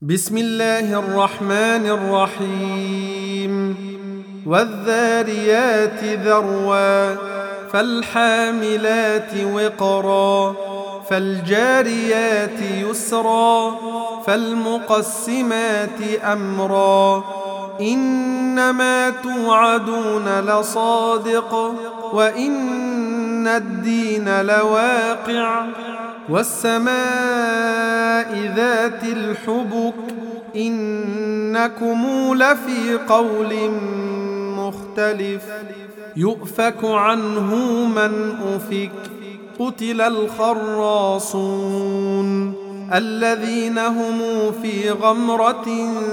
بسم الله الرحمن الرحيم والذاريات ذروا فالحاملات وقرا فالجاريات يسرا فالمقسمات أمرا إنما توعدون لصادق وإن الدين لواقع والسماء ذات الحبك إنكم لفي قول مختلف يؤفك عنه من أفك قتل الخراصون الذين هم في غمرة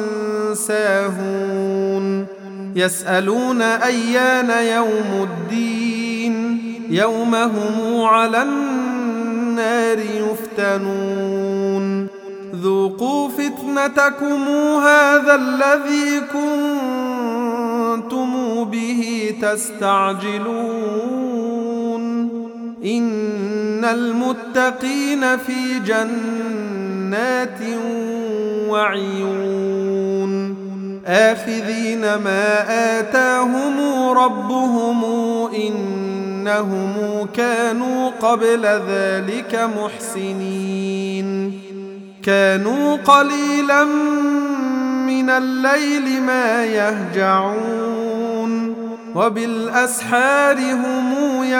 ساهون يسألون أيان يوم الدين يوم هم على النار يفتنون ذوقوا فتنتكم هذا الذي كنتم به تستعجلون إن المتقين في جنات وعيون آخذين ما آتاهم ربهم إنهم كانوا قبل ذلك محسنين كانوا قليلا من الليل ما يهجعون وبالأسحار هم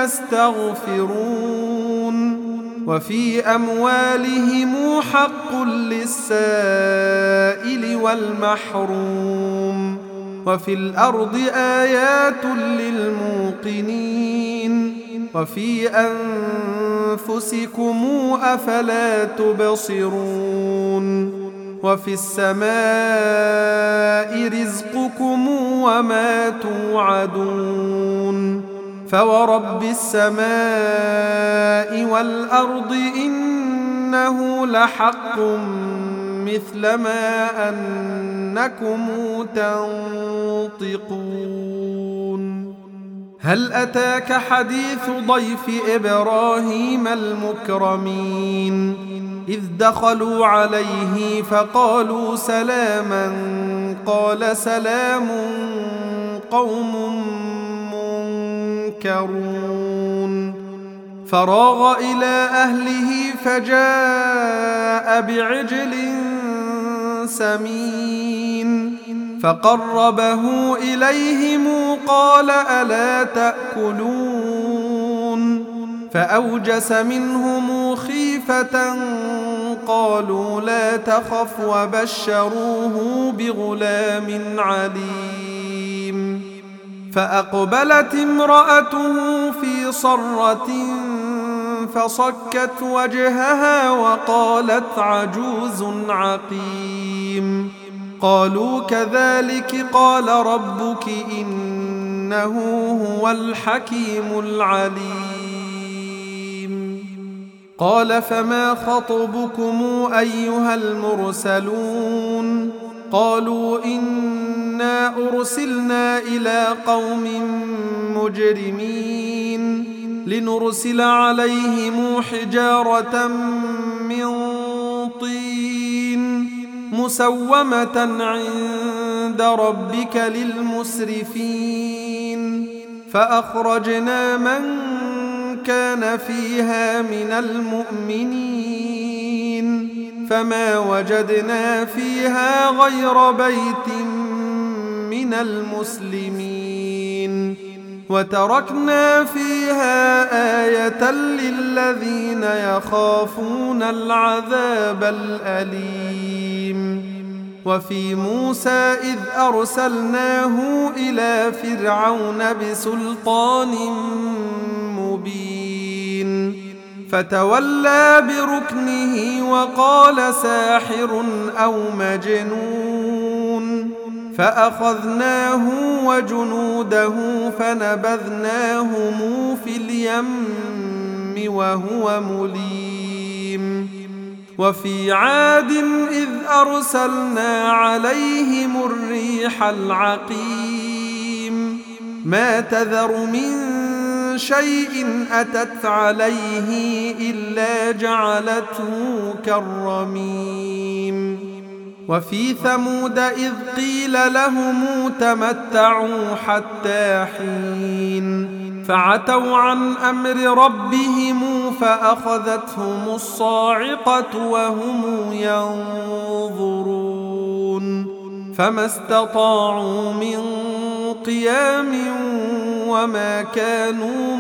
يستغفرون وفي أموالهم حق للسائل والمحروم وفي الأرض آيات للموقنين وفي أنفسكم أفلا تبصرون وفي السماء رزقكم وما توعدون فورب السماء والأرض إنه لحق مثل ما أنكم تنطقون هل أتاك حديث ضيف إبراهيم المكرمين إذ دخلوا عليه فقالوا سلاما قال سلام قوم منكرون فراغ إلى أهله فجاء بعجل سمين فقربه إليهم قال ألا تأكلون فأوجس منهم خيفة قالوا لا تخف وبشروه بغلام عليم فأقبلت امرأته في صرة فصكت وجهها وقالت عجوز عقيم قالوا كذلك قال ربك إنه هو الحكيم العليم قال فما خطبكم أيها المرسلون قالوا إنا أرسلنا إلى قوم مجرمين لنرسل عليهم حجارة من طين مسومة عند ربك للمسرفين فأخرجنا من كان فيها من المؤمنين فما وجدنا فيها غير بيت من المسلمين وتركنا فيها آية للذين يخافون العذاب الأليم وفي موسى إذ أرسلناه إلى فرعون بسلطان مبين فتولى بركنه وقال ساحر أو مجنون فأخذناه وجنوده فنبذناهم في اليم وهو مليم وفي عاد إذ أرسلنا عليهم الريح العقيم ما تذر من شيء أتت عليه إلا جعلته كالرميم وفي ثمود إذ قيل لهم تمتعوا حتى حين فعتوا عن أمر ربهم فأخذتهم الصاعقة وهم ينظرون فما استطاعوا من قيام وما كانوا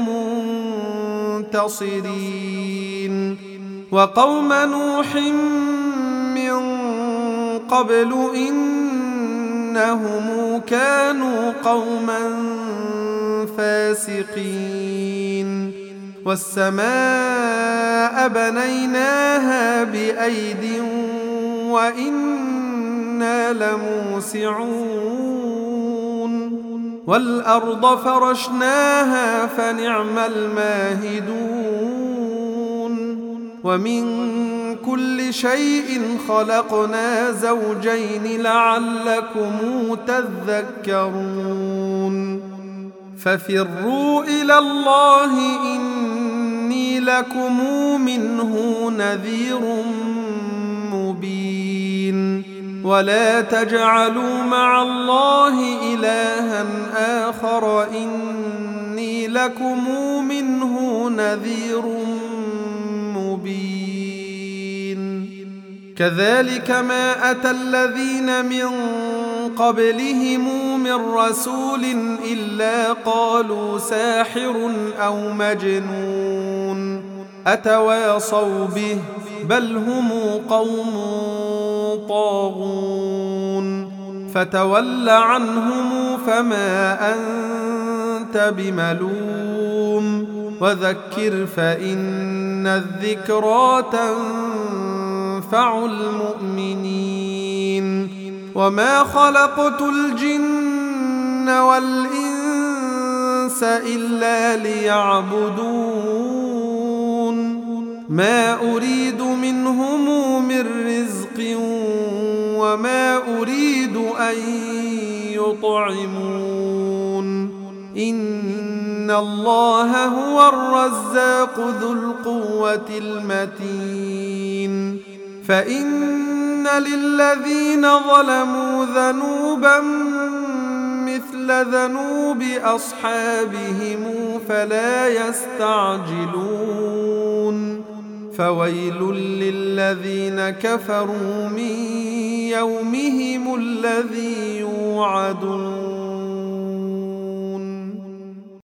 منتصرين وقوم نوح من قبل إنهم كانوا قوما فاسقين والسماء بنيناها بأيد وإنا لموسعون والأرض فرشناها فنعم الماهدون ومن كل شيء خلقنا زوجين لعلكم تذكرون ففروا إلى الله إني لكم منه نذير مبين ولا تجعلوا مع الله إلها آخر إني لكم منه نذير مبين كذلك ما أتى الذين من قبلهم من رسول إلا قالوا ساحر أو مجنون أتواصوا به بل هم قوم طاغون فتول عنهم فما أنت بملوم وذكر فإن الذكرى تنفع المؤمنين وما خلقت الجن والإنس إلا ليعبدون ما أريد منهم من رزق وما أريد أن يطعمون إن الله هو الرزاق ذو القوة المتين فإن للذين ظلموا ذنوبا مثل ذنوب أصحابهم فلا يستعجلون فويل للذين كفروا من يومهم الذي يوعدون